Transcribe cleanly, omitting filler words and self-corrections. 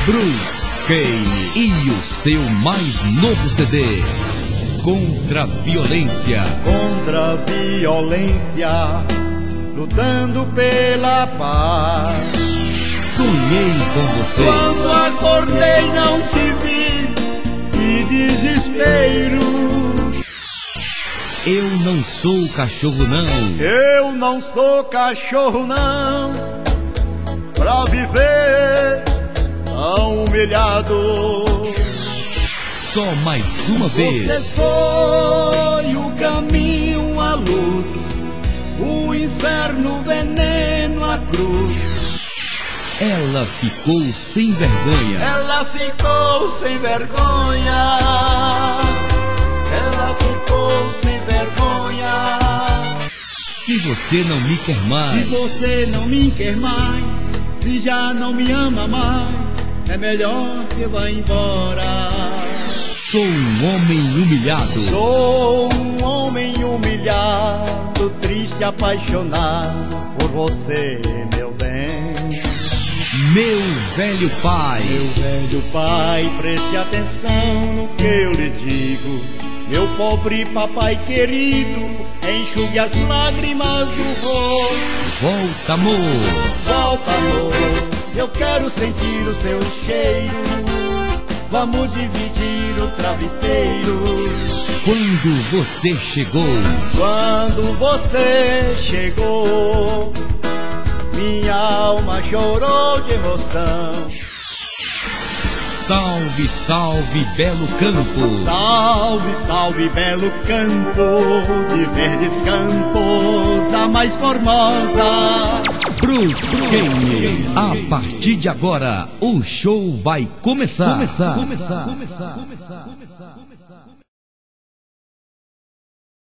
Bruce Kane e o seu mais novo CD, Contra a Violência. Contra a violência, lutando pela paz. Sonhei com você. Quando acordei não te vi, que desespero. Eu não sou cachorro não. Eu não sou cachorro não, pra viver tão humilhado. Só mais uma vez. Você foi o caminho, a luz, o inferno, o veneno, a cruz. Ela ficou sem vergonha. Ela ficou sem vergonha. Ela ficou sem vergonha. Se você não me quer mais, se você não me quer mais, se já não me ama mais, é melhor que vá embora. Sou um homem humilhado. Sou um homem humilhado, triste, apaixonado por você, meu bem. Meu velho pai. Meu velho pai, preste atenção no que eu lhe digo. Meu pobre papai querido, enxugue as lágrimas do rosto. Volta, amor. Volta, amor, eu quero sentir o seu cheiro. Vamos dividir o travesseiro. Quando você chegou, quando você chegou, minha alma chorou de emoção. Salve, salve, belo campo. Salve, salve, belo campo, de verdes campos, a mais formosa. Bruce Kane. A partir de agora, o show vai começar.